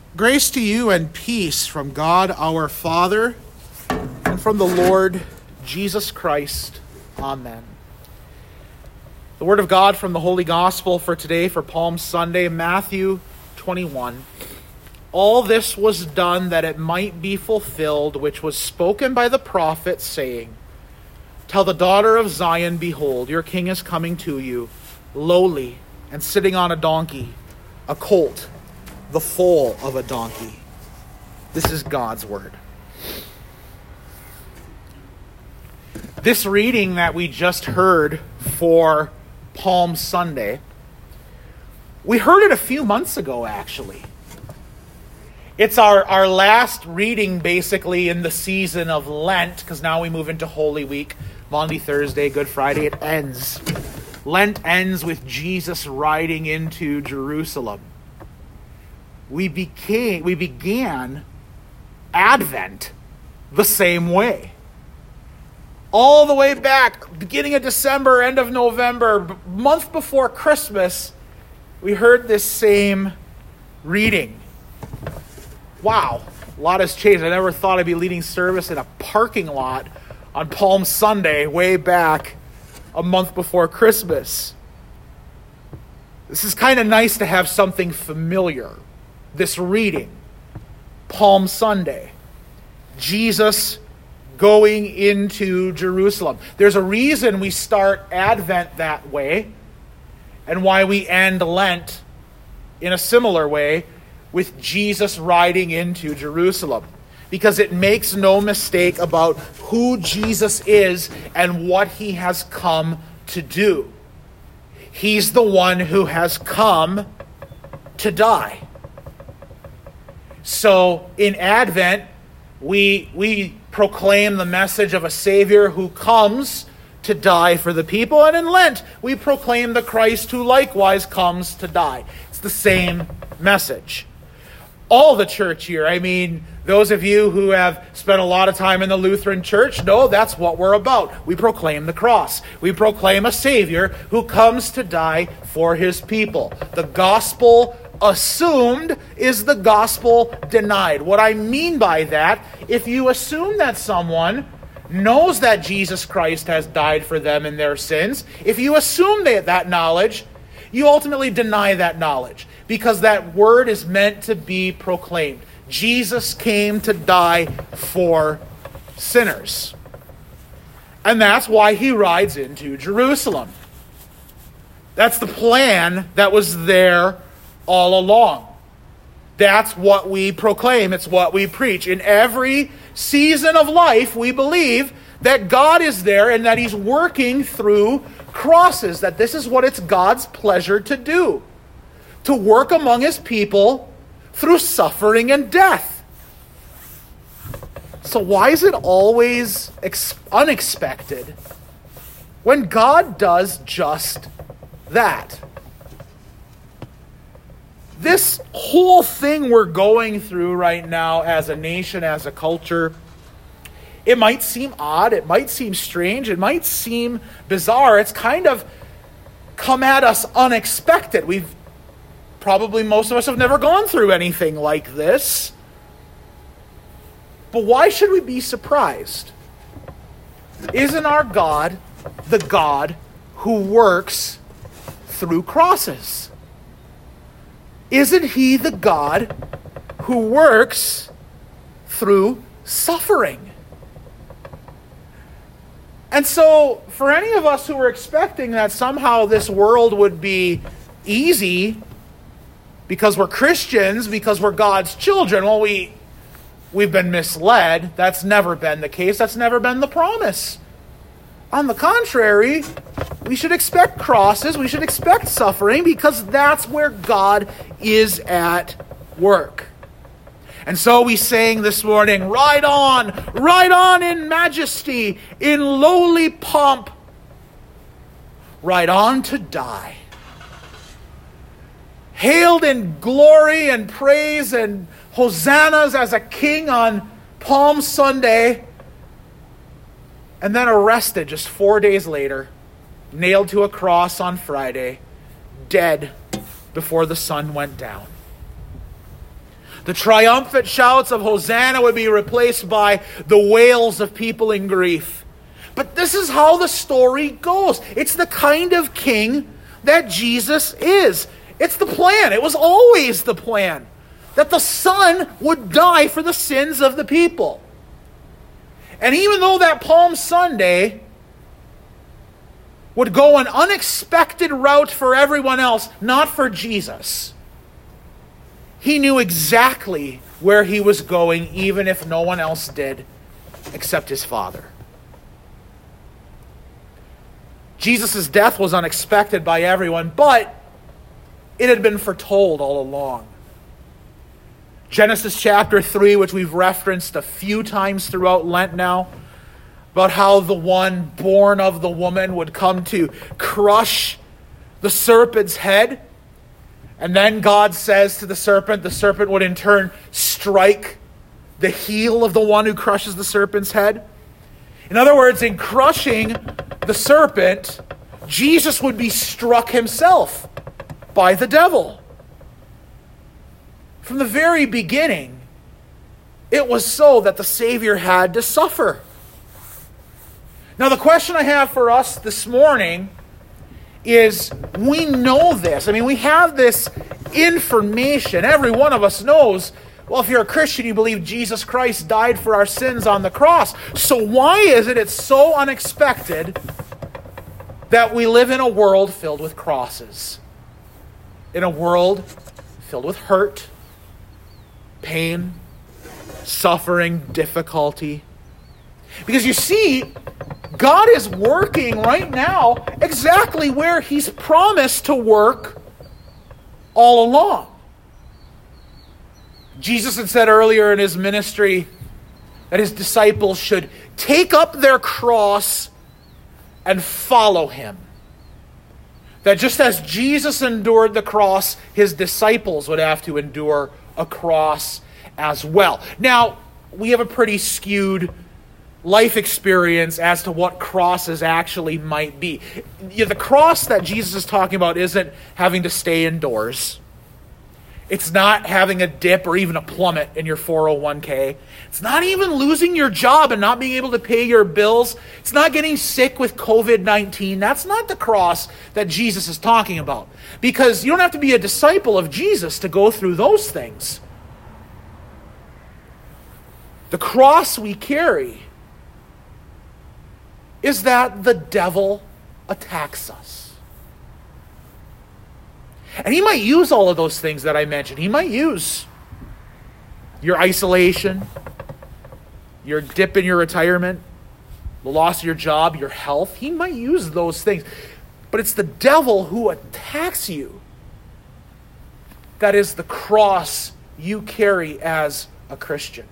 Grace to you and peace from God our Father and from the Lord Jesus Christ. Amen. The Word of God from the Holy Gospel for today, for Palm Sunday, Matthew 21. All this was done that it might be fulfilled, which was spoken by the prophet, saying, Tell the daughter of Zion, behold, your king is coming to you, lowly and sitting on a donkey, a colt, the foal of a donkey. This is God's word. This reading that we just heard for Palm Sunday, we heard it a few months ago, actually. It's our last reading, basically, in the season of Lent, because now we move into Holy Week, Maundy Thursday, Good Friday. It ends. Lent ends with Jesus riding into Jerusalem. We began Advent the same way. All the way back, beginning of December, end of November, month before Christmas, we heard this same reading. Wow, a lot has changed. I never thought I'd be leading service in a parking lot on Palm Sunday, way back a month before Christmas. This is kind of nice to have something familiar. This reading, Palm Sunday, Jesus going into Jerusalem. There's a reason we start Advent that way, and why we end Lent in a similar way with Jesus riding into Jerusalem. Because it makes no mistake about who Jesus is and what he has come to do. He's the one who has come to die. So in Advent, we proclaim the message of a Savior who comes to die for the people. And in Lent, we proclaim the Christ who likewise comes to die. It's the same message. All the church here, those of you who have spent a lot of time in the Lutheran Church know that's what we're about. We proclaim the cross. We proclaim a Savior who comes to die for his people. The gospel assumed is the gospel denied. What I mean by that, if you assume that someone knows that Jesus Christ has died for them in their sins, if you assume that knowledge, you ultimately deny that knowledge, because that word is meant to be proclaimed. Jesus came to die for sinners. And that's why he rides into Jerusalem. That's the plan that was there all along. That's what we proclaim. It's what we preach. In every season of life, we believe that God is there and that he's working through crosses, that this is what it's God's pleasure to do, to work among his people through suffering and death. So why is it always unexpected when God does just that? This whole thing we're going through right now as a nation, as a culture, it might seem odd, it might seem strange, it might seem bizarre. It's kind of come at us unexpected. Most of us have never gone through anything like this. But why should we be surprised? Isn't our God the God who works through crosses? Isn't he the God who works through suffering? And so, for any of us who were expecting that somehow this world would be easy because we're Christians, because we're God's children, well, we've been misled. That's never been the case. That's never been the promise. On the contrary, we should expect crosses, we should expect suffering, because that's where God is at work. And so we sang this morning, ride on in majesty, in lowly pomp, ride on to die. Hailed in glory and praise and hosannas as a king on Palm Sunday, and then arrested just 4 days later, nailed to a cross on Friday, dead before the sun went down. The triumphant shouts of Hosanna would be replaced by the wails of people in grief. But this is how the story goes. It's the kind of king that Jesus is. It's the plan. It was always the plan that the Son would die for the sins of the people. And even though that Palm Sunday would go an unexpected route for everyone else, not for Jesus, he knew exactly where he was going, even if no one else did except his Father. Jesus' death was unexpected by everyone, but it had been foretold all along. Genesis chapter 3, which we've referenced a few times throughout Lent now, about how the one born of the woman would come to crush the serpent's head. And then God says to the serpent would in turn strike the heel of the one who crushes the serpent's head. In other words, in crushing the serpent, Jesus would be struck himself by the devil. From the very beginning, it was so that the Savior had to suffer. Now, the question I have for us this morning is, we know this. I mean, we have this information. Every one of us knows, well, if you're a Christian, you believe Jesus Christ died for our sins on the cross. So why is it's so unexpected that we live in a world filled with crosses? In a world filled with hurt, pain, suffering, difficulty. Because you see, God is working right now exactly where he's promised to work all along. Jesus had said earlier in his ministry that his disciples should take up their cross and follow him. That just as Jesus endured the cross, his disciples would have to endure a cross as well. Now, we have a pretty skewed life experience as to what crosses actually might be. The cross that Jesus is talking about isn't having to stay indoors. It's not having a dip or even a plummet in your 401k. It's not even losing your job and not being able to pay your bills. It's not getting sick with COVID-19. That's not the cross that Jesus is talking about. Because you don't have to be a disciple of Jesus to go through those things. The cross we carry is that the devil attacks us. And he might use all of those things that I mentioned. He might use your isolation, your dip in your retirement, the loss of your job, your health. He might use those things. But it's the devil who attacks you. That is the cross you carry as a Christian.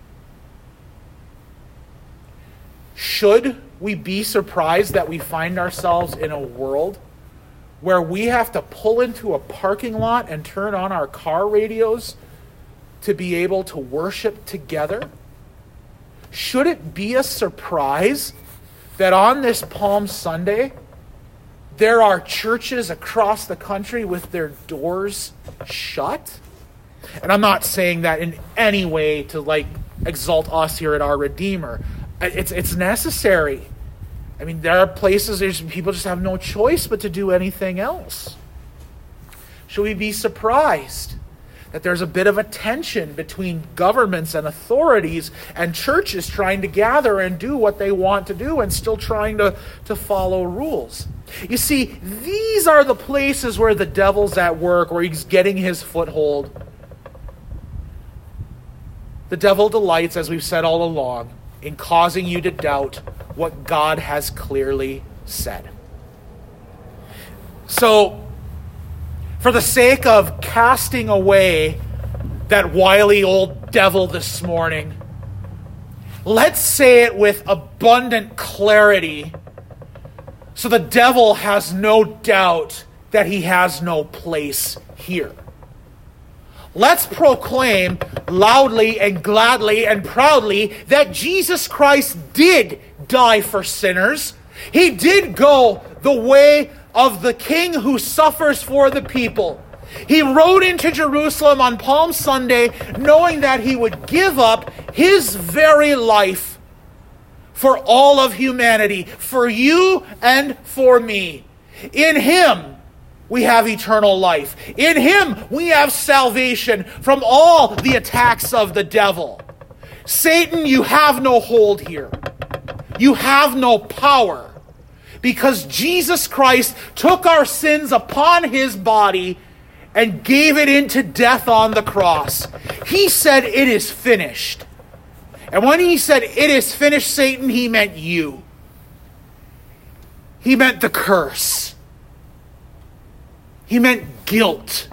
Should we be surprised that we find ourselves in a world where we have to pull into a parking lot and turn on our car radios to be able to worship together? Should it be a surprise that on this Palm Sunday, there are churches across the country with their doors shut? And I'm not saying that in any way to exalt us here at Our Redeemer. It's necessary. I mean, there are places people just have no choice but to do anything else. Should we be surprised that there's a bit of a tension between governments and authorities and churches trying to gather and do what they want to do and still trying to follow rules? You see, these are the places where the devil's at work, where he's getting his foothold. The devil delights, as we've said all along, in causing you to doubt what God has clearly said. So, for the sake of casting away that wily old devil this morning, let's say it with abundant clarity so the devil has no doubt that he has no place here. Let's proclaim loudly and gladly and proudly that Jesus Christ did die for sinners. He did go the way of the King who suffers for the people. He rode into Jerusalem on Palm Sunday knowing that he would give up his very life for all of humanity, for you and for me. In him, we have eternal life. In him, we have salvation from all the attacks of the devil. Satan, you have no hold here. You have no power, because Jesus Christ took our sins upon his body and gave it into death on the cross. He said, "It is finished." And when he said, "It is finished," Satan, he meant you. He meant the curse. He meant guilt.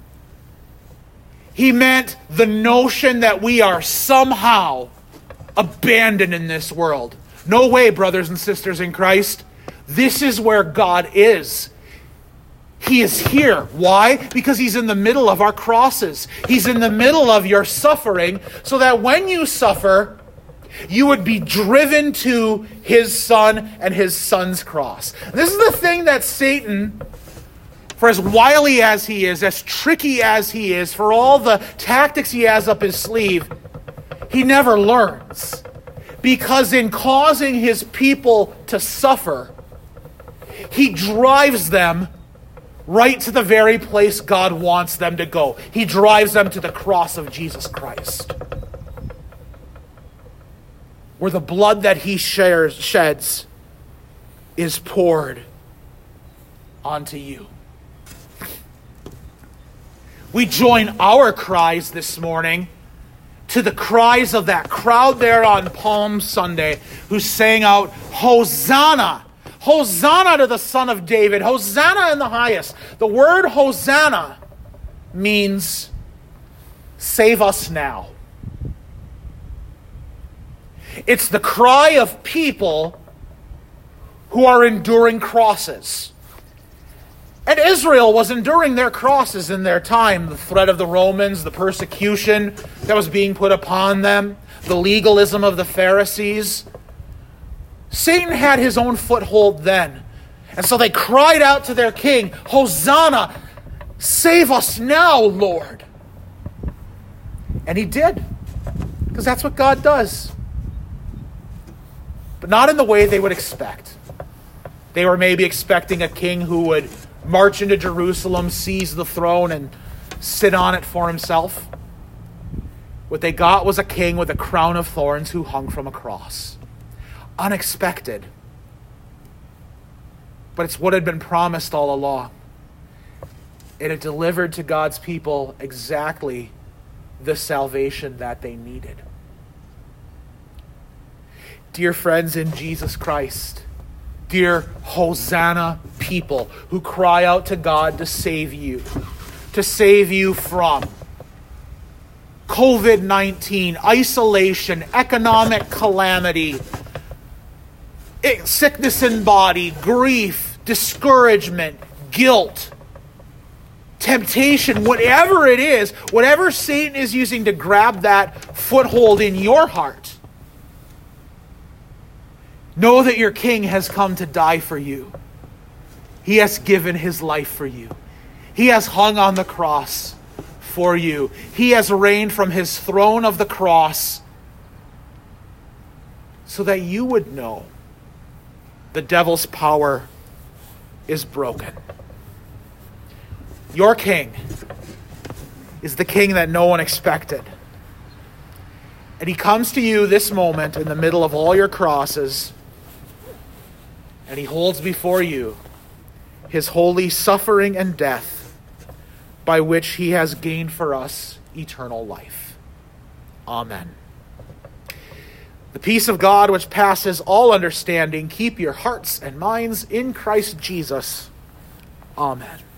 He meant the notion that we are somehow abandoned in this world. No way, brothers and sisters in Christ. This is where God is. He is here. Why? Because he's in the middle of our crosses. He's in the middle of your suffering, so that when you suffer, you would be driven to his Son and his Son's cross. This is the thing that Satan, for as wily as he is, as tricky as he is, for all the tactics he has up his sleeve, he never learns. Because in causing his people to suffer, he drives them right to the very place God wants them to go. He drives them to the cross of Jesus Christ, where the blood that he sheds is poured onto you. We join our cries this morning to the cries of that crowd there on Palm Sunday who sang out, "Hosanna! Hosanna to the Son of David! Hosanna in the highest!" The word Hosanna means save us now. It's the cry of people who are enduring crosses. And Israel was enduring their crosses in their time. The threat of the Romans, the persecution that was being put upon them, the legalism of the Pharisees. Satan had his own foothold then. And so they cried out to their king, "Hosanna! Save us now, Lord!" And he did, because that's what God does. But not in the way they would expect. They were maybe expecting a king who would march into Jerusalem, seize the throne, and sit on it for himself. What they got was a king with a crown of thorns who hung from a cross. Unexpected. But it's what had been promised all along. It had delivered to God's people exactly the salvation that they needed. Dear friends in Jesus Christ, dear Hosanna people who cry out to God to save you from COVID-19, isolation, economic calamity, sickness in body, grief, discouragement, guilt, temptation, whatever it is, whatever Satan is using to grab that foothold in your heart. Know that your King has come to die for you. He has given his life for you. He has hung on the cross for you. He has reigned from his throne of the cross so that you would know the devil's power is broken. Your King is the King that no one expected. And he comes to you this moment in the middle of all your crosses, and he holds before you his holy suffering and death, by which he has gained for us eternal life. Amen. The peace of God, which passes all understanding, keep your hearts and minds in Christ Jesus. Amen.